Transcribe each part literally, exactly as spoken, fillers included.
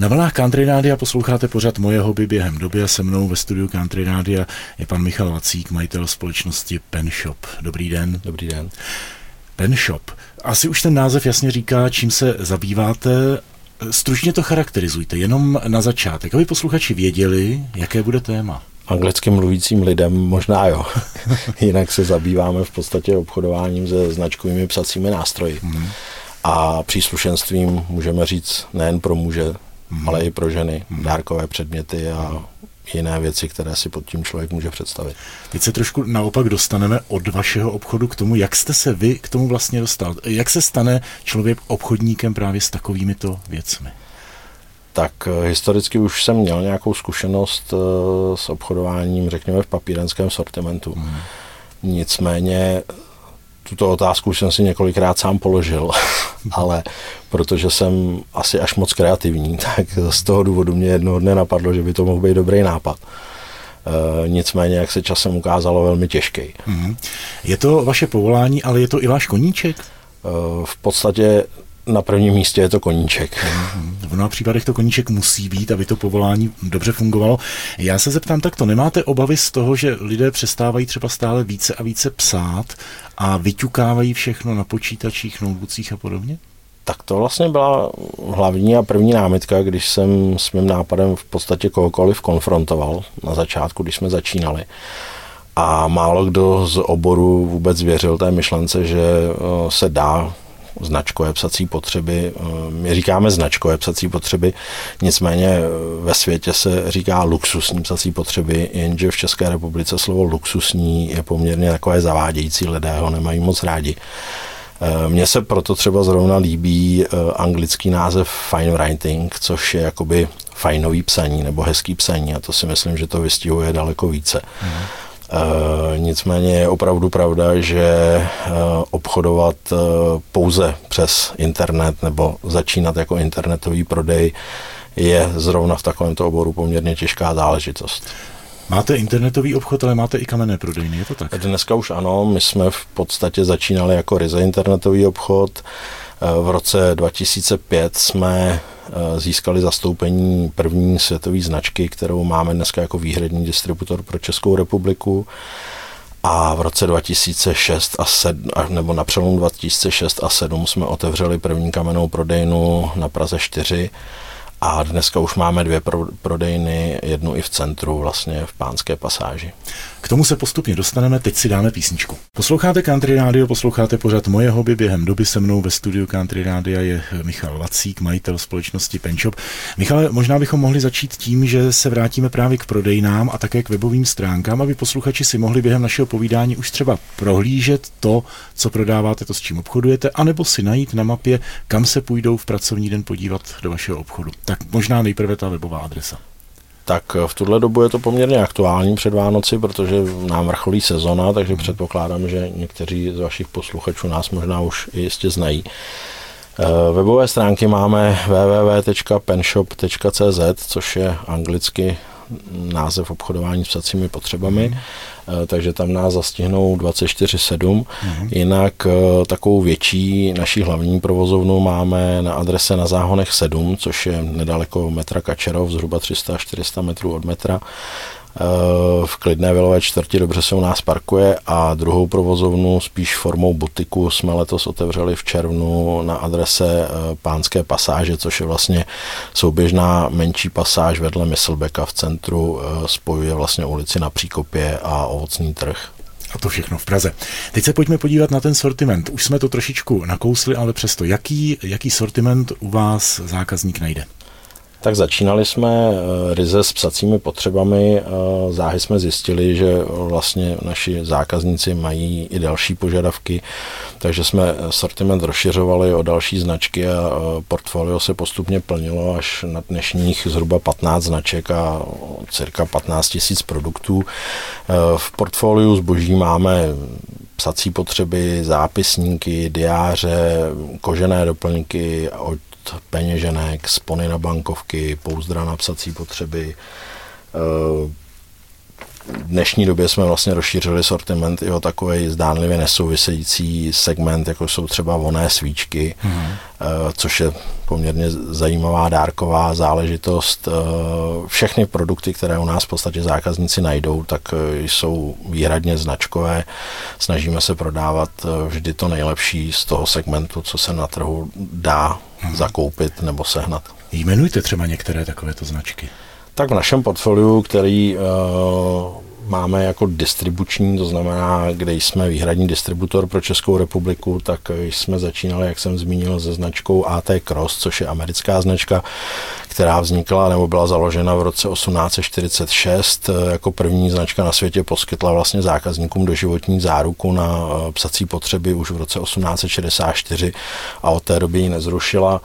Na vlnách Country Rádia posloucháte pořad Moje hobby během doby a se mnou ve studiu Country Rádia je pan Michal Vacík, majitel společnosti Pen Shop. Dobrý den. Dobrý den. Pen Shop. Asi už ten název jasně říká, čím se zabýváte. Stručně to charakterizujte, jenom na začátek, aby posluchači věděli, jaké bude téma. Anglicky mluvícím lidem možná jo. Jinak se zabýváme v podstatě obchodováním se značkovými psacími nástroji. Hmm. A příslušenstvím můžeme říct nejen pro muže, hmm. ale i pro ženy, hmm. dárkové předměty a jiné věci, které si pod tím člověk může představit. Teď se trošku naopak dostaneme od vašeho obchodu k tomu, jak jste se vy k tomu vlastně dostal. Jak se stane člověk obchodníkem právě s takovýmito věcmi? Tak historicky už jsem měl nějakou zkušenost s obchodováním, řekněme, v papírenském sortimentu. Hmm. Nicméně tuto otázku jsem si několikrát sám položil, ale protože jsem asi až moc kreativní, tak z toho důvodu mě jednoho dne napadlo, že by to mohl být dobrý nápad. E, nicméně, jak se časem ukázalo, velmi těžký. Hmm. Je to vaše povolání, ale je to i váš koníček? E, v podstatě na prvním místě je to koníček. V mnoha případech to koníček musí být, aby to povolání dobře fungovalo. Já se zeptám takto, nemáte obavy z toho, že lidé přestávají třeba stále více a více psát a vyťukávají všechno na počítačích, notebookích a podobně? Tak to vlastně byla hlavní a první námitka, když jsem s mým nápadem v podstatě kohokoliv konfrontoval na začátku, když jsme začínali. A málo kdo z oboru vůbec věřil té myšlence, že se dá značkové psací potřeby. My říkáme značkové psací potřeby, nicméně ve světě se říká luxusní psací potřeby, jenže v České republice slovo luxusní je poměrně takové zavádějící, lidé ho nemají moc rádi. Mně se proto třeba zrovna líbí anglický název fine writing, což je jakoby fajnový psaní nebo hezký psaní a to si myslím, že to vystihuje daleko více. Mm. Uh, nicméně je opravdu pravda, že uh, obchodovat uh, pouze přes internet nebo začínat jako internetový prodej je zrovna v takovémto oboru poměrně těžká záležitost. Máte internetový obchod, ale máte i kamenné prodejny, je to tak? Dneska už ano, my jsme v podstatě začínali jako ryze internetový obchod. V roce dva tisíce pět jsme získali zastoupení první světové značky, kterou máme dneska jako výhradní distributor pro Českou republiku. A v roce dva tisíce šest a sedm, nebo na přelomu dva tisíce šest a sedm jsme otevřeli první kamennou prodejnu na Praze čtyři. A dneska už máme dvě prodejny, jednu i v centru, vlastně v Pánské pasáži. K tomu se postupně dostaneme, teď si dáme písničku. Posloucháte Country Radio, posloucháte pořad Moje hobby během doby, se mnou ve studiu Country Rádia je Michal Vacík, majitel společnosti Pen Shop. Michale, možná bychom mohli začít tím, že se vrátíme právě k prodejnám a také k webovým stránkám, aby posluchači si mohli během našeho povídání už třeba prohlížet to, co prodáváte, to, s čím obchodujete, anebo si najít na mapě, kam se půjdou v pracovní den podívat do vašeho obchodu. Tak možná nejprve ta webová adresa. Tak v tuhle dobu je to poměrně aktuální před Vánoci, protože nám vrcholí sezona, takže předpokládám, že někteří z vašich posluchačů nás možná už jistě znají. Webové stránky máme w w w tečka penshop tečka c z, což je anglicky název obchodování s psacími potřebami, mm. takže tam nás zastihnou dvacet čtyři sedm. Mm. Jinak takovou větší naší hlavní provozovnu máme na adrese Na Záhonech sedm, což je nedaleko metra Kačerov, zhruba tři sta až čtyři sta metrů od metra. V klidné vilové čtvrti dobře se u nás parkuje a druhou provozovnu spíš formou butiku jsme letos otevřeli v červnu na adrese Pánské pasáže, což je vlastně souběžná menší pasáž vedle Myslbeka v centru, spojuje vlastně ulici Na Příkopě a ovocný trh. A to všechno v Praze. Teď se pojďme podívat na ten sortiment. Už jsme to trošičku nakousli, ale přesto, jaký, jaký sortiment u vás zákazník najde? Tak začínali jsme ryze s psacími potřebami, záhy jsme zjistili, že vlastně naši zákazníci mají i další požadavky, takže jsme sortiment rozšiřovali o další značky a portfolio se postupně plnilo až na dnešních zhruba patnáct značek a cirka patnáct tisíc produktů. V portfoliu zboží máme psací potřeby, zápisníky, diáře, kožené doplňky od peněženek, spony na bankovky, pouzdra na psací potřeby, v dnešní době jsme vlastně rozšířili sortiment i o takový zdánlivě nesouvisející segment, jako jsou třeba vonné svíčky, mm. což je poměrně zajímavá dárková záležitost. Všechny produkty, které u nás v podstatě zákazníci najdou, tak jsou výhradně značkové. Snažíme se prodávat vždy to nejlepší z toho segmentu, co se na trhu dá mm. zakoupit nebo sehnat. Jmenujte třeba některé takovéto značky. Tak v našem portfoliu, který uh, máme jako distribuční, to znamená, kde jsme výhradní distributor pro Českou republiku, tak jsme začínali, jak jsem zmínil, se značkou A T Cross, což je americká značka, která vznikla nebo byla založena v roce osmnáct set čtyřicet šest. Jako první značka na světě poskytla vlastně zákazníkům doživotní záruku na psací potřeby už v roce osmnáct set šedesát čtyři a od té doby ji nezrušila.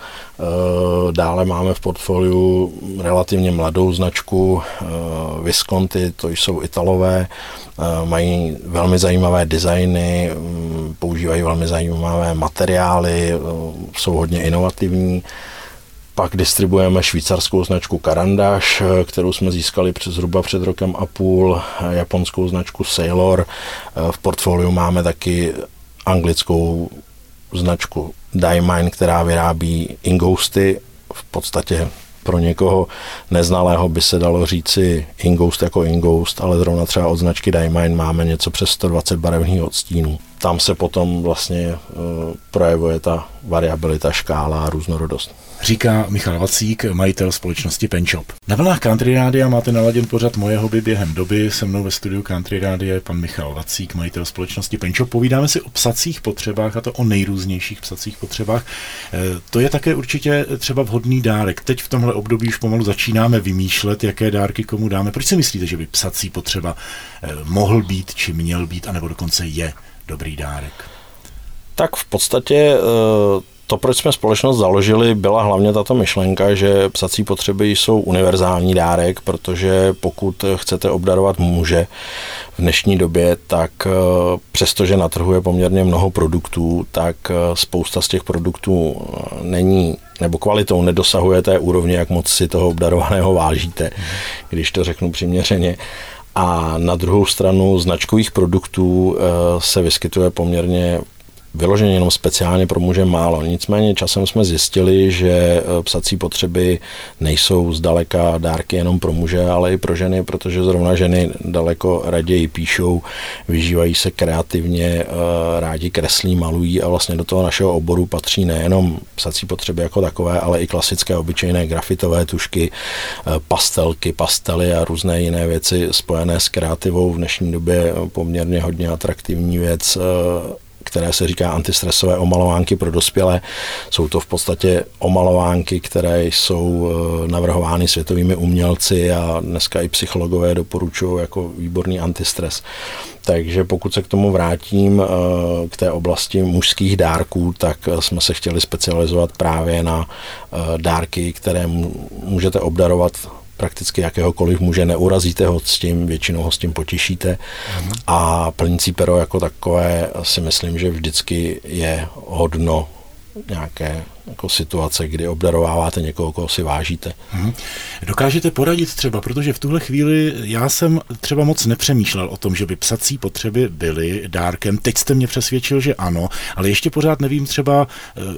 Dále máme v portfoliu relativně mladou značku Visconti, to jsou Italové, mají velmi zajímavé designy, používají velmi zajímavé materiály, jsou hodně inovativní. Pak distribuujeme švýcarskou značku Carandaš, kterou jsme získali před, zhruba před rokem a půl, japonskou značku Sailor. V portfoliu máme taky anglickou značku Diamine, která vyrábí ingousty. V podstatě pro někoho neznalého by se dalo říci ingoust jako ingoust, ale zrovna třeba od značky Diamine máme něco přes sto dvacet barevných odstínů. Tam se potom vlastně uh, projevuje ta variabilita, škála a různorodost. Říká Michal Vacík, majitel společnosti Penshop. Na vlnách Country Rádia máte naladěn pořad Moje hobby během doby. Se mnou ve studiu Country Rádia je pan Michal Vacík, majitel společnosti Penshop. Povídáme si o psacích potřebách, a to o nejrůznějších psacích potřebách. E, to je také určitě třeba vhodný dárek. Teď v tomhle období už pomalu začínáme vymýšlet, jaké dárky komu dáme. Proč si myslíte, že by psací potřeba e, mohl být, či měl být, anebo dokonce je dobrý dárek? Tak v podstatě e... To, proč jsme společnost založili, byla hlavně tato myšlenka, že psací potřeby jsou univerzální dárek, protože pokud chcete obdarovat muže v dnešní době, tak přestože na trhu je poměrně mnoho produktů, tak spousta z těch produktů není, nebo kvalitou nedosahuje té úrovně, jak moc si toho obdarovaného vážíte, když to řeknu přiměřeně. A na druhou stranu značkových produktů se vyskytuje poměrně vyloženě jenom speciálně pro muže málo. Nicméně časem jsme zjistili, že psací potřeby nejsou zdaleka dárky jenom pro muže, ale i pro ženy, protože zrovna ženy daleko raději píšou, vyžívají se kreativně, rádi kreslí, malují a vlastně do toho našeho oboru patří nejenom psací potřeby jako takové, ale i klasické obyčejné grafitové tušky, pastelky, pastely a různé jiné věci spojené s kreativou. V dnešní době poměrně hodně atraktivní věc, které se říká antistresové omalovánky pro dospělé. Jsou to v podstatě omalovánky, které jsou navrhovány světovými umělci a dneska i psychologové doporučují jako výborný antistres. Takže pokud se k tomu vrátím k té oblasti mužských dárků, tak jsme se chtěli specializovat právě na dárky, které můžete obdarovat prakticky jakéhokoliv muže, neurazíte ho s tím, většinou ho s tím potěšíte. Mm. A plnící pero jako takové si myslím, že vždycky je hodno nějaké jako situace, kdy obdarováváte někoho, koho si vážíte. Hmm. Dokážete poradit třeba, protože v tuhle chvíli já jsem třeba moc nepřemýšlel o tom, že by psací potřeby byly dárkem. Teď jste mě přesvědčil, že ano, ale ještě pořád nevím třeba,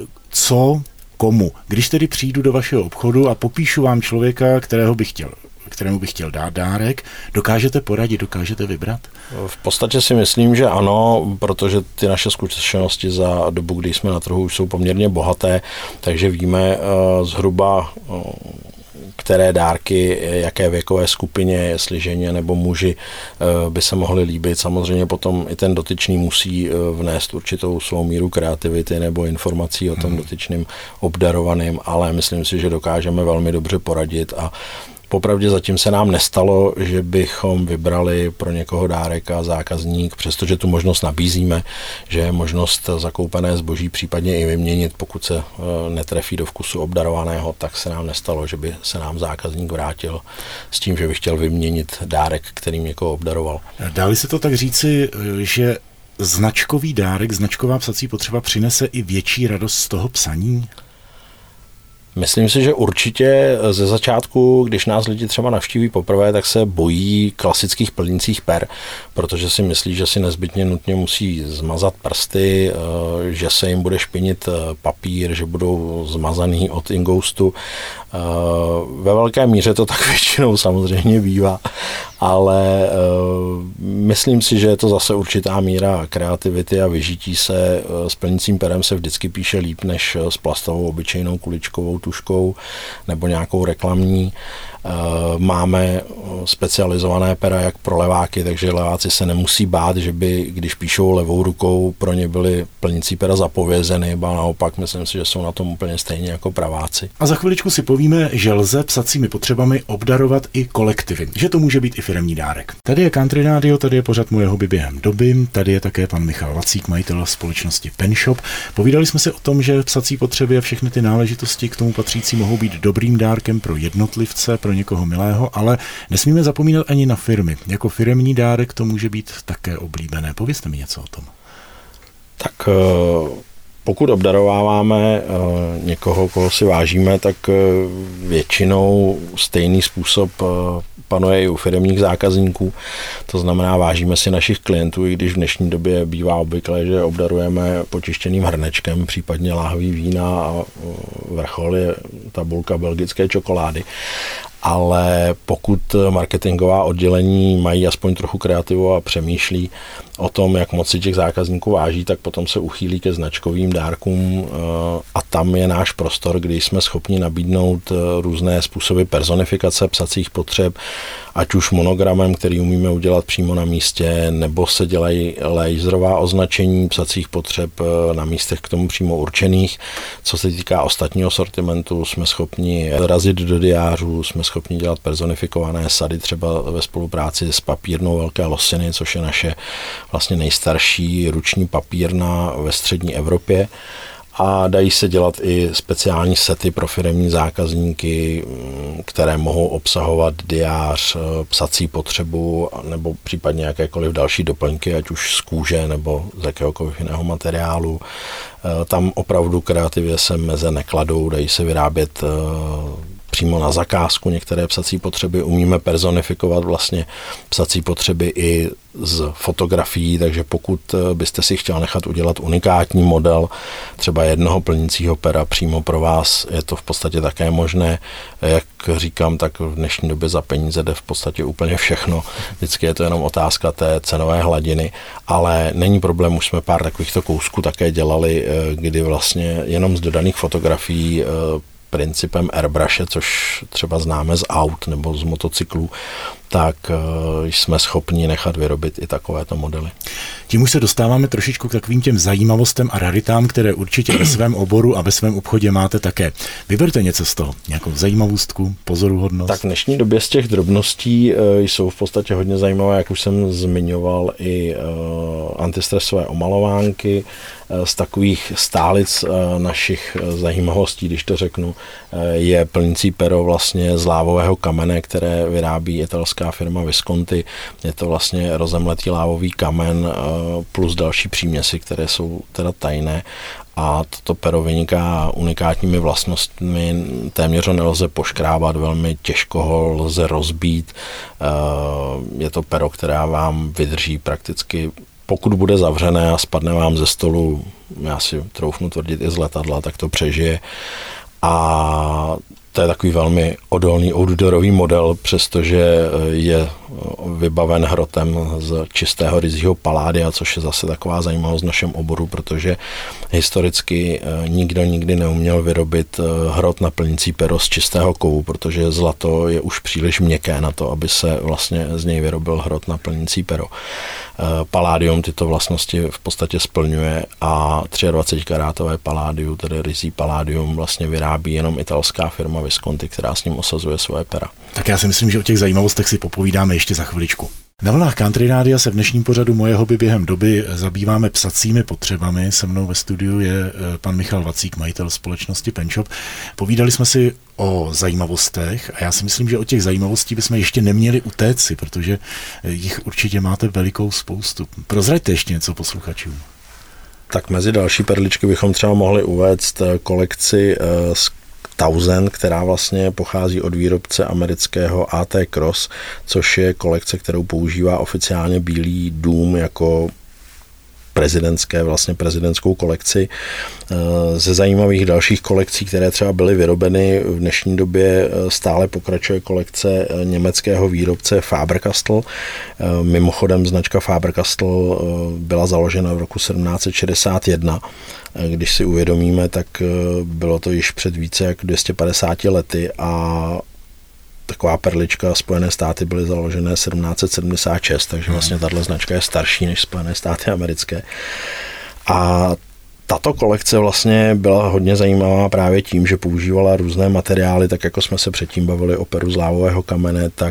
co komu. Když tedy přijdu do vašeho obchodu a popíšu vám člověka, kterého bych chtěl, kterému bych chtěl dát dárek, dokážete poradit, dokážete vybrat? V podstatě si myslím, že ano, protože ty naše zkušenosti za dobu, kdy jsme na trhu, už jsou poměrně bohaté, takže víme uh, zhruba uh, které dárky, jaké věkové skupině, jestli ženě nebo muži by se mohly líbit. Samozřejmě potom i ten dotyčný musí vnést určitou svou míru kreativity nebo informací o tom dotyčným obdarovaným, ale myslím si, že dokážeme velmi dobře poradit a popravdě zatím se nám nestalo, že bychom vybrali pro někoho dárek a zákazník, přestože tu možnost nabízíme, že je možnost zakoupené zboží případně i vyměnit, pokud se netrefí do vkusu obdarovaného, tak se nám nestalo, že by se nám zákazník vrátil s tím, že by chtěl vyměnit dárek, kterým někoho obdaroval. Dá-li se to tak říci, že značkový dárek, značková psací potřeba přinese i větší radost z toho psaní? Myslím si, že určitě ze začátku, když nás lidi třeba navštíví poprvé, tak se bojí klasických plnících per, protože si myslí, že si nezbytně nutně musí zmazat prsty, že se jim bude špinit papír, že budou zmazaný od ingoustu. Ve velké míře to tak většinou samozřejmě bývá, ale myslím si, že je to zase určitá míra kreativity a vyžití se. S plnícím perem se vždycky píše líp než s plastovou obyčejnou kuličkovou tuškou nebo nějakou reklamní. Máme specializované pera jak pro leváky, takže leváci se nemusí bát, že by, když píšou levou rukou, pro ně byly plnící pera zapovězeny, ba naopak, myslím si, že jsou na tom úplně stejně jako praváci. A za chviličku si povíme, že lze psacími potřebami obdarovat i kolektivy, že to může být i firemní dárek. Tady je Country Radio, tady je pořad Moje hobby během doby, tady je také pan Michal Lacík, majitel společnosti Penshop. Povídali jsme si o tom, že psací potřeby a všechny ty náležitosti k tomu patřící mohou být dobrým dárkem pro jednotlivce, pro někoho milého, ale nesmíme zapomínat ani na firmy. Jako firemní dárek to může být také oblíbené. Povězte mi něco o tom. Tak pokud obdarováváme někoho, koho si vážíme, tak většinou stejný způsob panuje i u firemních zákazníků. To znamená, vážíme si našich klientů, i když v dnešní době bývá obvykle, že obdarujeme počištěným hrnečkem, případně láhví vína a vrchol je tabulka belgické čokolády. Ale pokud marketingová oddělení mají aspoň trochu kreativu a přemýšlí o tom, jak moc si těch zákazníků váží, tak potom se uchýlí ke značkovým dárkům a tam je náš prostor, kdy jsme schopni nabídnout různé způsoby personifikace psacích potřeb, ať už monogramem, který umíme udělat přímo na místě, nebo se dělají laserová označení psacích potřeb na místech k tomu přímo určených. Co se týká ostatního sortimentu, jsme schopni razit do diářů, jsme schopni dělat personifikované sady třeba ve spolupráci s papírnou Velké Losiny, což je naše vlastně nejstarší ruční papírna ve střední Evropě. A dají se dělat i speciální sety pro firemní zákazníky, které mohou obsahovat diář, psací potřebu nebo případně jakékoliv další doplňky, ať už z kůže nebo z jakéhokoliv jiného materiálu. Tam opravdu kreativě se meze nekladou, dají se vyrábět přímo na zakázku některé psací potřeby. Umíme personifikovat vlastně psací potřeby i z fotografií, takže pokud byste si chtěl nechat udělat unikátní model třeba jednoho plnícího pera přímo pro vás, je to v podstatě také možné. Jak říkám, tak v dnešní době za peníze jde v podstatě úplně všechno. Vždycky je to jenom otázka té cenové hladiny, ale není problém, už jsme pár takovýchto kousků také dělali, kdy vlastně jenom z dodaných fotografií principem airbrushe, což třeba známe z aut nebo z motocyklů, tak jsme schopni nechat vyrobit i takovéto modely. Tím už se dostáváme trošičku k takovým těm zajímavostem a raritám, které určitě ve svém oboru a ve svém obchodě máte také. Vyberte něco z toho, nějakou zajímavostku, pozoruhodnost. Tak v dnešní době z těch drobností jsou v podstatě hodně zajímavé, jak už jsem zmiňoval, i antistresové omalovánky. Z takových stálic našich zajímavostí, když to řeknu, je plnící pero vlastně z lávového kamene, které vyrábí italská firma Visconti. Je to vlastně rozemletý lávový kamen plus další příměsi, které jsou teda tajné. A toto pero vyniká unikátními vlastnostmi, téměř ho nelze poškrábat, velmi těžko ho lze rozbít. Je to pero, které vám vydrží prakticky, pokud bude zavřené a spadne vám ze stolu, já si troufnu tvrdit i z letadla, tak to přežije. A to je takový velmi odolný outdoorový model, přestože je vybaven hrotem z čistého ryzího paládia, což je zase taková zajímavost v našem oboru, protože historicky nikdo nikdy neuměl vyrobit hrot na plnící pero z čistého kovu, protože zlato je už příliš měkké na to, aby se vlastně z něj vyrobil hrot na plnící pero. Paládium tyto vlastnosti v podstatě splňuje a dvacet tři karátové paládium, tedy ryzí paládium, vlastně vyrábí jenom italská firma Visconti, která s ním osazuje svoje pera. Tak já si myslím, že o těch zajímavostech si popovídáme ještě za chviličku. Na vlnách Country Rádia se v dnešním pořadu Moje hobby během doby zabýváme psacími potřebami. Se mnou ve studiu je pan Michal Lacík, majitel společnosti Penshop. Povídali jsme si o zajímavostech a já si myslím, že o těch zajímavostí bychom ještě neměli utéci, protože jich určitě máte velikou spoustu. Prozraďte ještě něco posluchačům. Tak mezi další perličky bychom třeba mohli uvést kolekci z Thousand, která vlastně pochází od výrobce amerického A T Cross, což je kolekce, kterou používá oficiálně Bílý dům jako prezidentské, vlastně prezidentskou kolekci. Ze zajímavých dalších kolekcí, které třeba byly vyrobeny, v dnešní době stále pokračuje kolekce německého výrobce Faber-Castell. Mimochodem značka Faber-Castell byla založena v roku sedmnáct set šedesát jedna. Když si uvědomíme, tak bylo to již před více jak dvě stě padesáti lety a taková perlička, Spojené státy byly založené sedmnáct set sedmdesát šest, takže vlastně tato značka je starší než Spojené státy americké. A tato kolekce vlastně byla hodně zajímavá právě tím, že používala různé materiály, tak jako jsme se předtím bavili o peru z lávového kamene, tak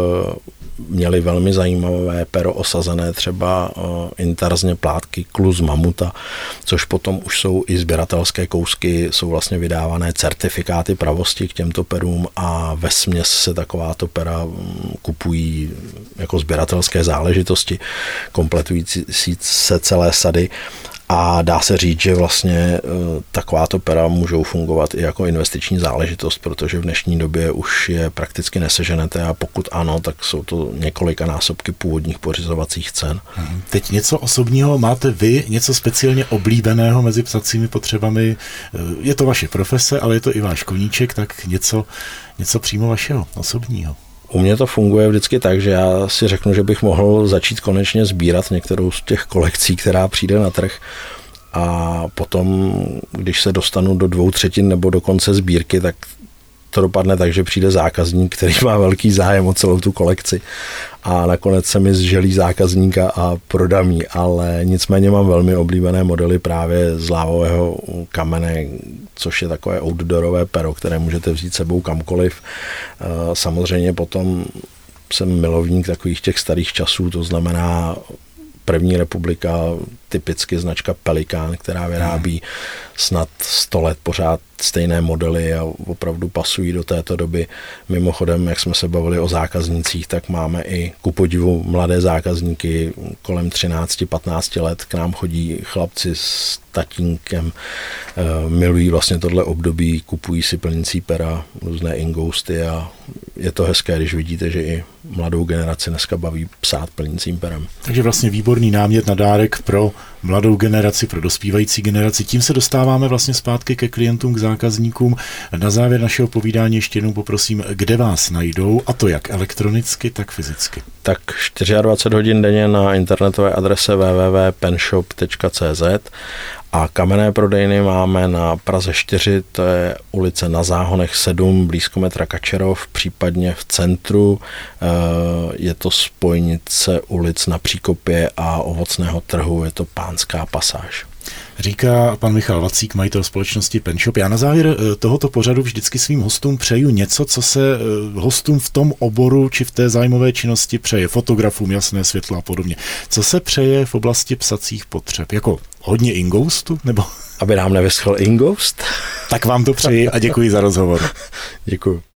měli velmi zajímavé pero osazené třeba intarzně plátky kluz mamuta, což potom už jsou i sběratelské kousky, jsou vlastně vydávané certifikáty pravosti k těmto perům a vesměs se takováto pera kupují jako sběratelské záležitosti, kompletující se celé sady. A dá se říct, že vlastně takováto pera můžou fungovat i jako investiční záležitost, protože v dnešní době už je prakticky neseženete a pokud ano, tak jsou to několika násobky původních pořizovacích cen. Teď něco osobního, máte vy něco speciálně oblíbeného mezi psacími potřebami? Je to vaše profese, ale je to i váš koníček, tak něco, něco přímo vašeho osobního. U mě to funguje vždycky tak, že já si řeknu, že bych mohl začít konečně sbírat některou z těch kolekcí, která přijde na trh a potom, když se dostanu do dvou třetin nebo do konce sbírky, tak to dopadne tak, že přijde zákazník, který má velký zájem o celou tu kolekci a nakonec se mi zželí zákazníka a prodám ji, ale nicméně mám velmi oblíbené modely právě z lávového kamene, což je takové outdoorové pero, které můžete vzít sebou kamkoliv. Samozřejmě potom jsem milovník takových těch starých časů, to znamená První republika, typicky značka Pelikán, která vyrábí snad sto let pořád stejné modely a opravdu pasují do této doby. Mimochodem, jak jsme se bavili o zákaznicích, tak máme i ku podivu mladé zákazníky kolem třináct patnáct let. K nám chodí chlapci s tatínkem, milují vlastně tohle období, kupují si plnicí pera, různé ingousty a je to hezké, když vidíte, že i mladou generaci dneska baví psát plnicím perem. Takže vlastně výborný námět na dárek pro mladou generaci, pro dospívající generaci. Tím se dostáváme vlastně zpátky ke klientům, k zákazníkům. Na závěr našeho povídání ještě jednou poprosím, kde vás najdou, a to jak elektronicky, tak fyzicky. Tak dvacet čtyři hodin denně na internetové adrese w w w tečka penshop tečka c z a kamenné prodejny máme na Praze čtyři, to je ulice Na Záhonech sedm, blízko metra Kačerov, případně v centru. Je to spojnice ulic Na Příkopě a Ovocného trhu, je to Pánská pasáž. Říká pan Michal Lacík, majitel společnosti Penshop. Já na závěr tohoto pořadu vždycky svým hostům přeju něco, co se hostům v tom oboru či v té zájmové činnosti přeje, fotografům, jasné světlo a podobně. Co se přeje v oblasti psacích potřeb? Jako hodně ingoustu? Nebo? Aby nám nevyschl ingoust? Tak vám to přeji a děkuji za rozhovor. Děkuji.